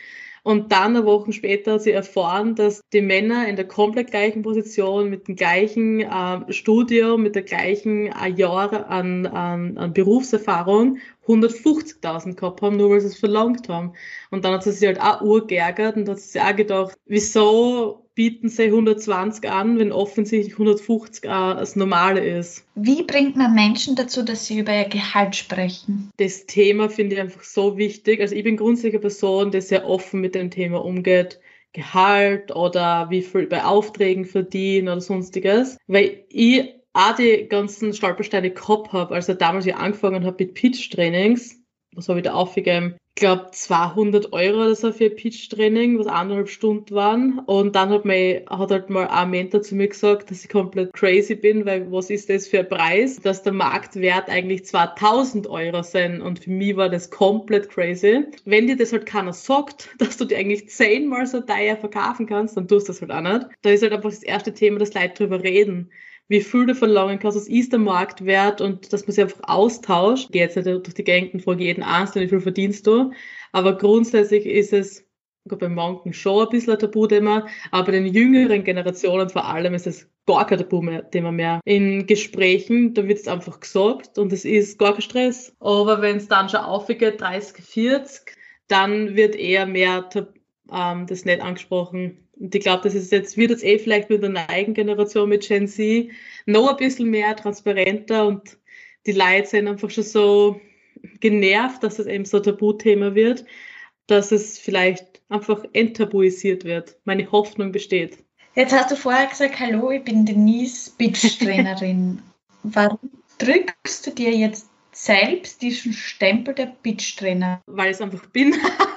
Und dann eine Woche später hat sie erfahren, dass die Männer in der komplett gleichen Position, mit dem gleichen äh, Studium, mit der gleichen äh, Jahre an, an, an Berufserfahrung hundertfünfzigtausend gehabt haben, nur weil sie es verlangt haben. Und dann hat sie sich halt auch urgeärgert und hat sich auch gedacht, wieso bieten sie hundertzwanzig an, wenn offensichtlich hundertfünfzig auch das Normale ist. Wie bringt man Menschen dazu, dass sie über ihr Gehalt sprechen? Das Thema finde ich einfach so wichtig. Also ich bin grundsätzlich eine Person, die sehr offen mit dem Thema umgeht. Gehalt oder wie viel bei Aufträgen verdienen oder sonstiges. Weil ich auch die ganzen Stolpersteine gehabt habe, als ich damals ich angefangen habe mit Pitch-Trainings. Was habe ich da aufgegeben? Ich glaube zweihundert Euro oder so für ein Pitch-Training, was eineinhalb Stunden waren. Und dann hat, mein, hat halt mal ein Mentor zu mir gesagt, dass ich komplett crazy bin, weil was ist das für ein Preis? Dass der Marktwert eigentlich zweitausend Euro sind. Und für mich war das komplett crazy. Wenn dir das halt keiner sagt, dass du dir eigentlich zehnmal so teuer verkaufen kannst, dann tust du das halt auch nicht. Da ist halt einfach das erste Thema, dass Leute drüber reden. Wie viel du verlangen kannst, was ist der Marktwert und dass man sich einfach austauscht. Ich gehe jetzt nicht durch die Gegend und frage jeden Einzelnen, wie viel verdienst du. Aber grundsätzlich ist es, gut, bei manchen schon ein bisschen ein Tabuthema, aber bei den jüngeren Generationen vor allem ist es gar kein Tabuthema mehr. In Gesprächen, da wird es einfach gesagt und es ist gar kein Stress. Aber wenn es dann schon aufgeht, dreißig, vierzig, dann wird eher mehr ähm, das nicht angesprochen. Und ich glaube, das ist jetzt, wird jetzt eh vielleicht mit der neuen Generation, mit Gen Z, noch ein bisschen mehr transparenter und die Leute sind einfach schon so genervt, dass es eben so ein Tabuthema wird, dass es vielleicht einfach enttabuisiert wird. Meine Hoffnung besteht. Jetzt hast du vorher gesagt, hallo, ich bin Denise, Pitch-Trainerin. Warum drückst du dir jetzt selbst diesen Stempel der Pitch-Trainer? Weil ich es einfach bin.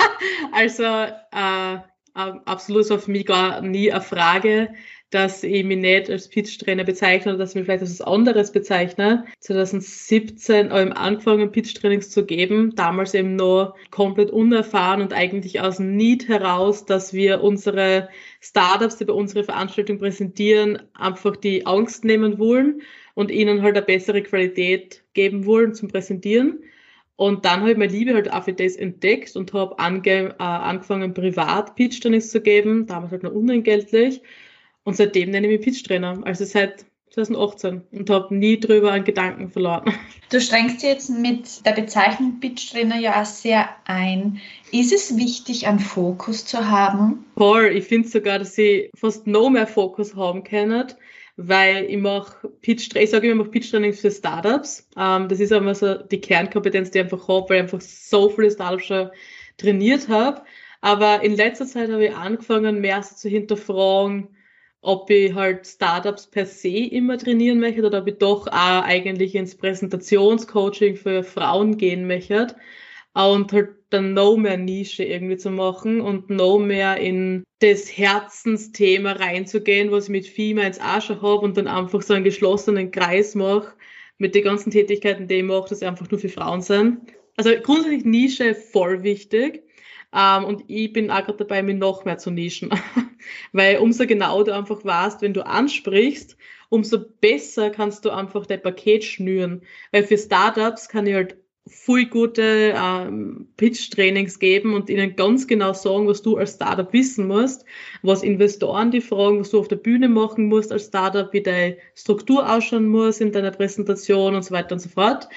Also, äh, absolut war für mich gar nie eine Frage, dass ich mich nicht als Pitch-Trainer bezeichne oder dass ich mich vielleicht als was anderes bezeichne. zwanzig siebzehn habe ich angefangen, Pitch-Trainings zu geben, damals eben noch komplett unerfahren und eigentlich aus dem Need heraus, dass wir unsere Startups, die bei unserer Veranstaltung präsentieren, einfach die Angst nehmen wollen und ihnen halt eine bessere Qualität geben wollen zum Präsentieren. Und dann habe ich meine Liebe halt auch für das entdeckt und habe ange, äh, angefangen, privat Pitch-Trainings zu geben, damals halt noch unentgeltlich. Und seitdem nenne ich mich Pitch-Trainer, also seit zwanzig achtzehn und habe nie drüber einen Gedanken verloren. Du strengst dich jetzt mit der Bezeichnung Pitch-Trainer ja auch sehr ein. Ist es wichtig, einen Fokus zu haben? Voll, ich finde sogar, dass ich fast noch mehr Fokus haben kann, weil ich mache Pitch, ich sage immer, ich mache Pitch-Trainings für Startups. Ähm, das ist einfach so die Kernkompetenz, die ich einfach habe, weil ich einfach so viele Startups schon trainiert habe. Aber in letzter Zeit habe ich angefangen, mehr so zu hinterfragen, ob ich halt Startups per se immer trainieren möchte oder ob ich doch auch eigentlich ins Präsentationscoaching für Frauen gehen möchte. Und halt dann noch mehr Nische irgendwie zu machen und noch mehr in das Herzensthema reinzugehen, was ich mit Females auch schon habe und dann einfach so einen geschlossenen Kreis mache mit den ganzen Tätigkeiten, die ich mache, dass sie einfach nur für Frauen sind. Also grundsätzlich Nische voll wichtig. Um, und ich bin auch gerade dabei, mich noch mehr zu nischen. Weil umso genau du einfach weißt, wenn du ansprichst, umso besser kannst du einfach dein Paket schnüren. Weil für Startups kann ich halt viel gute ähm, Pitch-Trainings geben und ihnen ganz genau sagen, was du als Startup wissen musst, was Investoren die fragen, was du auf der Bühne machen musst als Startup, wie deine Struktur ausschauen muss in deiner Präsentation und so weiter und so fort.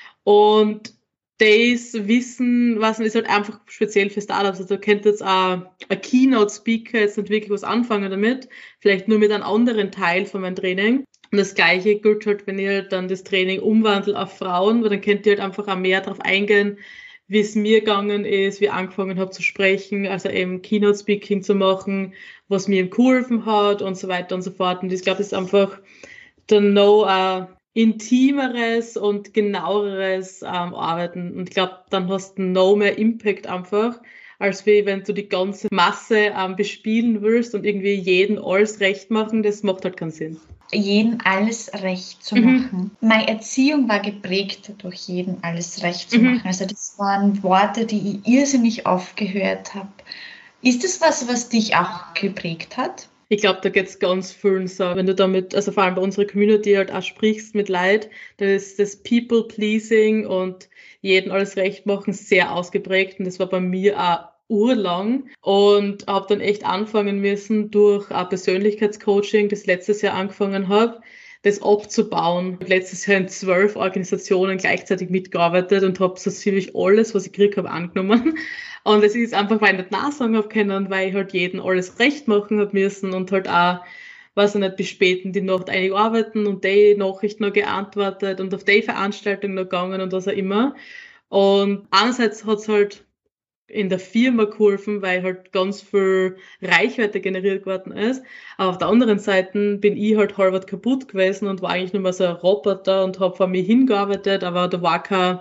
Und das Wissen, was ist halt einfach speziell für Startups. Also da könnte jetzt auch ein Keynote-Speaker jetzt nicht wirklich was anfangen damit, vielleicht nur mit einem anderen Teil von meinem Training. Und das Gleiche gilt halt, wenn ich halt dann das Training umwandle auf Frauen, weil dann könnt ihr halt einfach auch mehr darauf eingehen, wie es mir gegangen ist, wie ich angefangen habe zu sprechen, also eben Keynote-Speaking zu machen, was mir geholfen hat und so weiter und so fort. Und ich glaube, das ist einfach dann noch ein intimeres und genaueres ähm, Arbeiten. Und ich glaube, dann hast du noch mehr Impact einfach, als wie wenn du die ganze Masse ähm, bespielen willst und irgendwie jeden alles recht machen. Das macht halt keinen Sinn. Jeden alles recht zu Mhm. machen. Meine Erziehung war geprägt durch jeden alles recht zu Mhm. machen. Also das waren Worte, die ich irrsinnig aufgehört habe. Ist das was, was dich auch geprägt hat? Ich glaube, da geht's ganz vielen so. Wenn du damit, also vor allem bei unserer Community halt auch sprichst mit Leid, dann ist das People-Pleasing und jeden alles recht machen sehr ausgeprägt. Und das war bei mir auch urlang und habe dann echt anfangen müssen durch ein Persönlichkeitscoaching, das ich letztes Jahr angefangen habe, das abzubauen. Ich habe letztes Jahr in zwölf Organisationen gleichzeitig mitgearbeitet und habe so ziemlich alles, was ich gekriegt habe, angenommen. Und das ist einfach, weil ich nicht Nein sagen habe können, weil ich halt jedem alles recht machen habe müssen und halt auch, weiß ich nicht, bis spät in die Nacht einig arbeiten und die Nachricht noch geantwortet und auf die Veranstaltung noch gegangen und was auch immer. Und einerseits hat's halt in der Firma geholfen, weil halt ganz viel Reichweite generiert worden ist. Aber auf der anderen Seite bin ich halt halb kaputt gewesen und war eigentlich nur mal so ein Roboter und habe vor mir hingearbeitet, aber da war kein,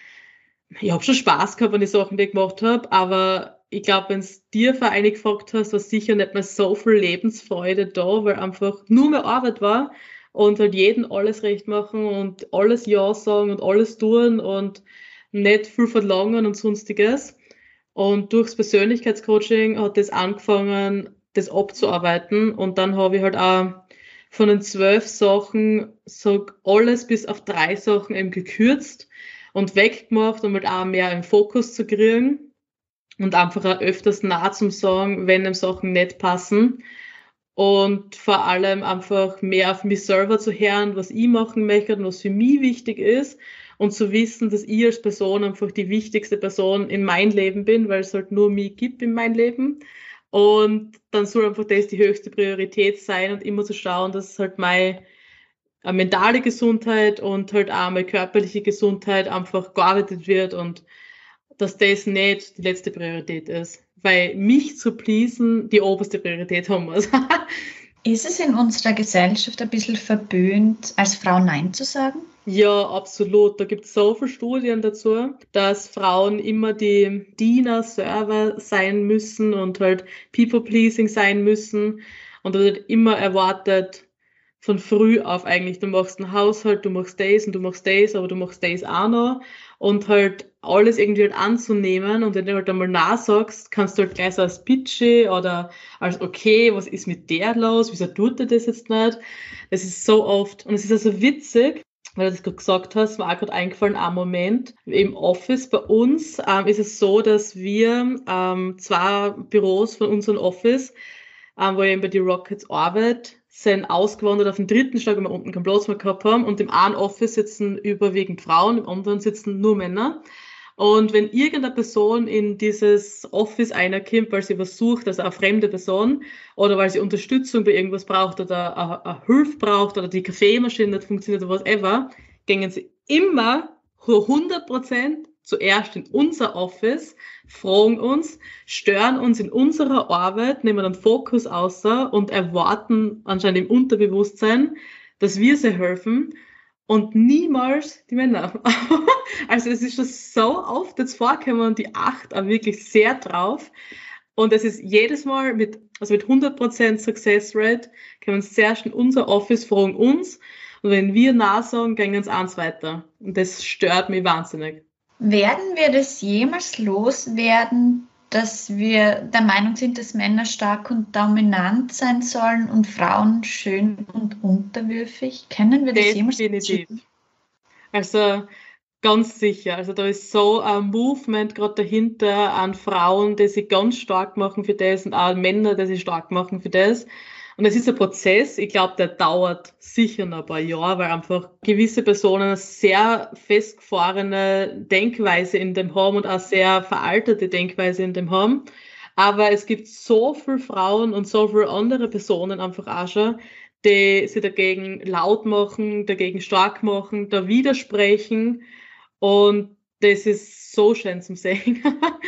ich habe schon Spaß gehabt an die Sachen, die ich gemacht habe, aber ich glaube, wenn es dir vor einig gefragt hast, war sicher nicht mehr so viel Lebensfreude da, weil einfach nur mehr Arbeit war und halt jeden alles recht machen und alles Ja sagen und alles tun und nicht viel verlangen und sonstiges. Und durchs Persönlichkeitscoaching hat das angefangen, das abzuarbeiten. Und dann habe ich halt auch von den zwölf Sachen so alles bis auf drei Sachen eben gekürzt und weggemacht, um halt auch mehr im Fokus zu kriegen und einfach auch öfters nah zum Sagen, wenn dem Sachen nicht passen. Und vor allem einfach mehr auf mich selber zu hören, was ich machen möchte und was für mich wichtig ist. Und zu wissen, dass ich als Person einfach die wichtigste Person in mein Leben bin, weil es halt nur mich gibt in mein Leben. Und dann soll einfach das die höchste Priorität sein und immer zu schauen, dass halt meine mentale Gesundheit und halt auch meine körperliche Gesundheit einfach gearbeitet wird und dass das nicht die letzte Priorität ist. Weil mich zu pleasen die oberste Priorität haben muss. Ist es in unserer Gesellschaft ein bisschen verböhnt, als Frau Nein zu sagen? Ja, absolut. Da gibt es so viele Studien dazu, dass Frauen immer die Diener, Server sein müssen und halt People-Pleasing sein müssen. Und da wird immer erwartet, von früh auf eigentlich, du machst einen Haushalt, du machst das und du machst das, aber du machst das auch noch. Und halt alles irgendwie halt anzunehmen. Und wenn du halt einmal nachsagst, kannst du halt gleich so als bitchy oder als okay, was ist mit der los? Wieso tut er das jetzt nicht? Das ist so oft. Und es ist also witzig, weil du das gerade gesagt hast, mir auch gerade eingefallen, ein Moment. Im Office bei uns ähm, ist es so, dass wir ähm, zwei Büros von unserem Office, ähm, wo ich eben bei die Rockets arbeite, sind ausgewandert auf den dritten Stock, weil wir unten keinen Platz mehr gehabt haben. Und im einen Office sitzen überwiegend Frauen, im anderen sitzen nur Männer. Und wenn irgendeine Person in dieses Office reinkommt, weil sie was sucht, also eine fremde Person, oder weil sie Unterstützung bei irgendwas braucht oder eine, eine Hilfe braucht oder die Kaffeemaschine nicht funktioniert oder whatever, gehen sie immer hundert Prozent zuerst in unser Office, fragen uns, stören uns in unserer Arbeit, nehmen den Fokus außer und erwarten anscheinend im Unterbewusstsein, dass wir sie helfen. Und niemals die Männer. Also es ist schon so oft jetzt vorgekommen und die acht auch wirklich sehr drauf. Und es ist jedes Mal mit, also mit hundert Prozent Success Rate, können wir zuerst in unser Office fragen uns. Und wenn wir Nein sagen, gehen wir uns eins weiter. Und das stört mich wahnsinnig. Werden wir das jemals loswerden, dass wir der Meinung sind, dass Männer stark und dominant sein sollen und Frauen schön und unterwürfig? Können wir das jemals? Definitiv. Also ganz sicher. Also da ist so ein Movement gerade dahinter an Frauen, die sich ganz stark machen für das und auch Männer, die sich stark machen für das. Und es ist ein Prozess, ich glaube, der dauert sicher noch ein paar Jahre, weil einfach gewisse Personen eine sehr festgefahrene Denkweise in dem haben und auch sehr veraltete Denkweise in dem haben. Aber es gibt so viele Frauen und so viele andere Personen einfach auch schon, die sich dagegen laut machen, dagegen stark machen, da widersprechen. Und das ist so schön zum Sehen.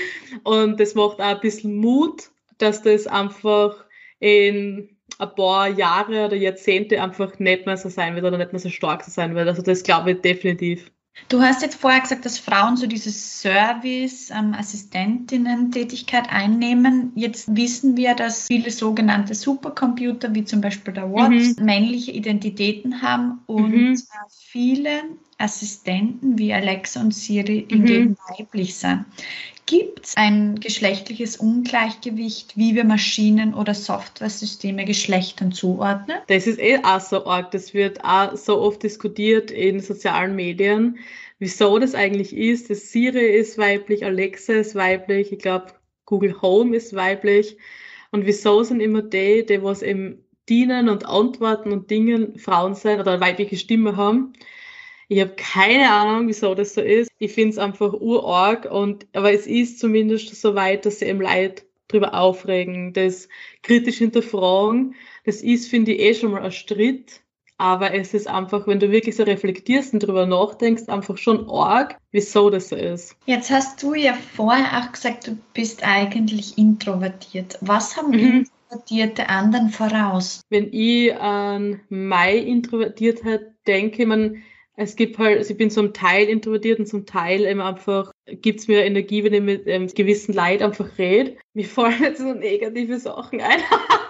Und das macht auch ein bisschen Mut, dass das einfach in ein paar Jahre oder Jahrzehnte einfach nicht mehr so sein wird oder nicht mehr so stark so sein wird. Also das glaube ich definitiv. Du hast jetzt vorher gesagt, dass Frauen so diese Service-Assistentinnen-Tätigkeit einnehmen. Jetzt wissen wir, dass viele sogenannte Supercomputer, wie zum Beispiel der Watts, mhm. männliche Identitäten haben und mhm. viele Assistenten wie Alexa und Siri hingegen mhm. weiblich sind. Gibt es ein geschlechtliches Ungleichgewicht, wie wir Maschinen oder Softwaresysteme Geschlechtern zuordnen? Das ist eh auch so arg. Das wird auch so oft diskutiert in sozialen Medien, wieso das eigentlich ist. Das Siri ist weiblich, Alexa ist weiblich. Ich glaube, Google Home ist weiblich. Und wieso sind immer die, die was eben dienen und antworten und Dingen Frauen sein oder eine weibliche Stimme haben? Ich habe keine Ahnung, wieso das so ist. Ich finde es einfach urarg, und aber es ist zumindest so weit, dass sie eben Leute drüber aufregen, das kritisch hinterfragen. Das ist, finde ich, eh schon mal ein Schritt. Aber es ist einfach, wenn du wirklich so reflektierst und drüber nachdenkst, einfach schon arg, wieso das so ist. Jetzt hast du ja vorher auch gesagt, du bist eigentlich introvertiert. Was haben Mhm. introvertierte anderen voraus? Wenn ich an meine Introvertiertheit denke, man, es gibt halt, also ich bin zum Teil introvertiert und zum Teil eben einfach, gibt es mir Energie, wenn ich mit ähm, gewissen Leuten einfach rede. Mir fallen jetzt so negative Sachen ein,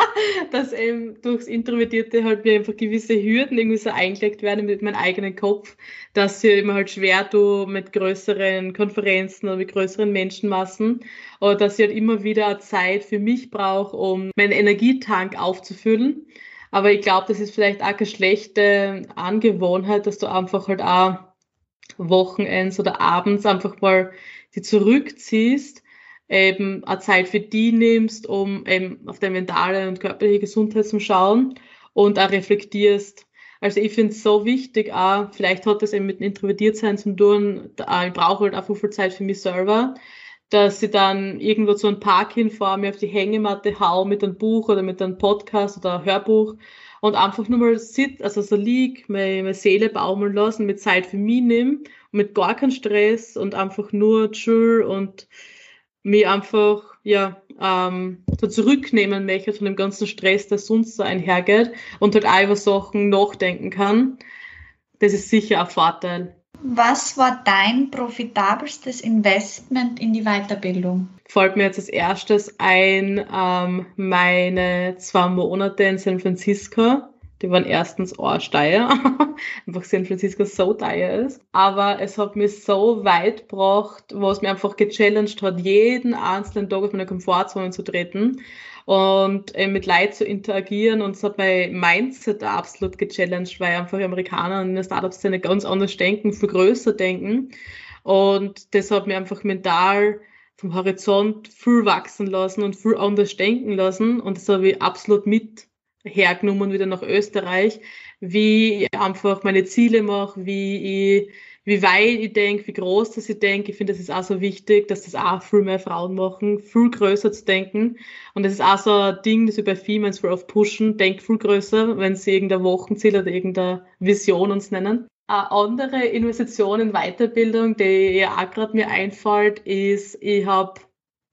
dass eben durchs Introvertierte halt mir einfach gewisse Hürden irgendwie so eingelegt werden mit meinem eigenen Kopf, dass ich immer halt schwer tue mit größeren Konferenzen oder mit größeren Menschenmassen, oder dass ich halt immer wieder Zeit für mich brauche, um meinen Energietank aufzufüllen. Aber ich glaube, das ist vielleicht auch keine schlechte Angewohnheit, dass du einfach halt auch Wochenends oder abends einfach mal die zurückziehst, eben eine Zeit für die nimmst, um eben auf deine mentale und körperliche Gesundheit zu schauen und auch reflektierst. Also ich finde es so wichtig auch, vielleicht hat das eben mit dem Introvertiertsein zu tun, da, ich brauche halt auch viel Zeit für mich selber, dass ich dann irgendwo zu einem Park hinfahre, mir auf die Hängematte hau mit einem Buch oder mit einem Podcast oder einem Hörbuch und einfach nur mal sit, also so lieg, meine, meine Seele baumeln lassen, mit Zeit für mich nimm und mit gar keinem Stress und einfach nur chill und mich einfach, ja, ähm, so zurücknehmen möchte von dem ganzen Stress, der sonst so einhergeht und halt auch über Sachen nachdenken kann. Das ist sicher ein Vorteil. Was war dein profitabelstes Investment in die Weiterbildung? Fällt mir jetzt als erstes ein, ähm, meine zwei Monate in San Francisco. Die waren erstens arschteuer, einfach San Francisco so teuer ist. Aber es hat mich so weit gebracht, was mir einfach gechallenged hat, jeden einzelnen Tag aus meiner Komfortzone zu treten und äh, mit Leuten zu interagieren. Und es hat mein Mindset absolut gechallenged, weil einfach Amerikaner in der Startup-Szene ganz anders denken, viel größer denken. Und das hat mir einfach mental vom Horizont viel wachsen lassen und viel anders denken lassen. Und das habe ich absolut mit hergenommen wieder nach Österreich, wie ich einfach meine Ziele mache, wie ich, wie weit ich denke, wie groß das ich denke. Ich finde, das ist auch so wichtig, dass das auch viel mehr Frauen machen, viel größer zu denken. Und das ist auch so ein Ding, das wir bei Females voll oft pushen, denk viel größer, wenn sie irgendein Wochenziel oder irgendeine Vision uns nennen. Eine andere Investition in Weiterbildung, die ja auch gerade mir einfällt, ist, ich habe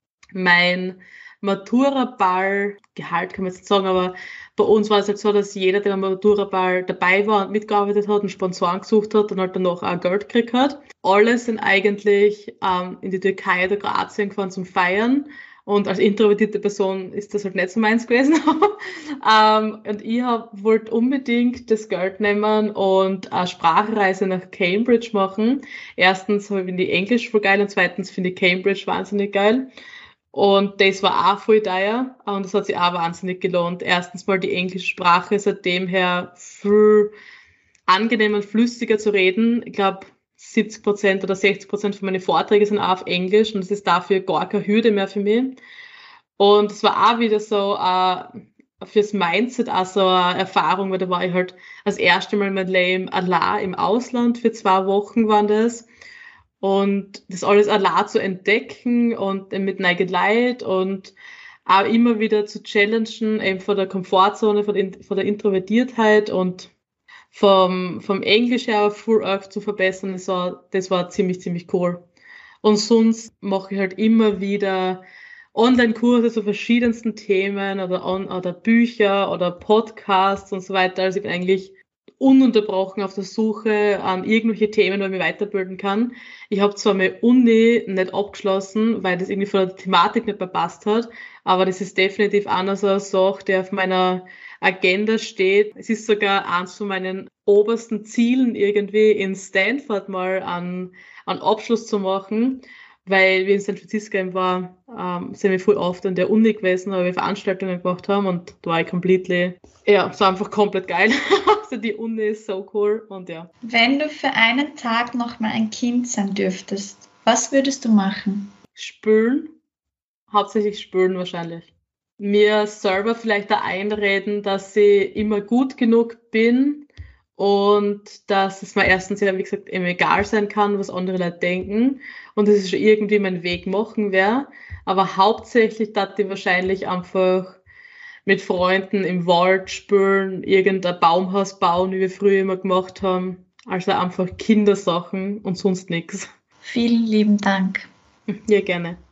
mein Matura-Ball, Gehalt kann man jetzt nicht sagen, aber bei uns war es halt so, dass jeder, der am Matura-Ball dabei war und mitgearbeitet hat und Sponsoren gesucht hat, dann halt danach auch Geld gekriegt hat. Alle sind eigentlich ähm, in die Türkei oder Kroatien gefahren zum Feiern. Und als introvertierte Person ist das halt nicht so meins gewesen. ähm, und ich wollte unbedingt das Geld nehmen und eine Sprachreise nach Cambridge machen. Erstens finde ich Englisch voll geil und zweitens finde ich Cambridge wahnsinnig geil. Und das war auch voll teuer und das hat sich auch wahnsinnig gelohnt. Erstens mal die englische Sprache, seitdem her viel angenehmer und flüssiger zu reden. Ich glaube, siebzig Prozent oder sechzig Prozent von meinen Vorträgen sind auch auf Englisch und das ist dafür gar keine Hürde mehr für mich. Und es war auch wieder so äh, fürs Mindset auch so eine Erfahrung, weil da war ich halt das erste Mal in meinem Leben allein im Ausland, für zwei Wochen waren das. Und das alles allein zu entdecken und mit neuen Leuten und auch immer wieder zu challengen, eben von der Komfortzone, von der, von der Introvertiertheit und vom, vom Englisch her full arg zu verbessern, das war, das war ziemlich, ziemlich cool. Und sonst mache ich halt immer wieder Online-Kurse zu verschiedensten Themen oder, on, oder Bücher oder Podcasts und so weiter. Also ich bin eigentlich ununterbrochen auf der Suche an irgendwelche Themen, wo ich mich weiterbilden kann. Ich habe zwar meine Uni nicht abgeschlossen, weil das irgendwie von der Thematik nicht mehr passt hat, aber das ist definitiv einer so eine Sache, der auf meiner Agenda steht. Es ist sogar eins von meinen obersten Zielen, irgendwie in Stanford mal einen, einen Abschluss zu machen, weil wir in San Francisco war, ähm, sind wir voll oft an der Uni gewesen, weil wir Veranstaltungen gemacht haben und da war ich completely, ja, so einfach komplett geil. Also die Uni ist so cool und ja. Wenn du für einen Tag noch mal ein Kind sein dürftest, was würdest du machen? Spülen. Hauptsächlich spülen wahrscheinlich. Mir selber vielleicht da einreden, dass ich immer gut genug bin und dass es mir erstens ja, wie gesagt, eben egal sein kann, was andere Leute denken und dass ich schon irgendwie meinen Weg machen werde. Aber hauptsächlich dass ich wahrscheinlich einfach mit Freunden im Wald spülen, irgendein Baumhaus bauen, wie wir früher immer gemacht haben. Also einfach Kindersachen und sonst nichts. Vielen lieben Dank. Ja, gerne.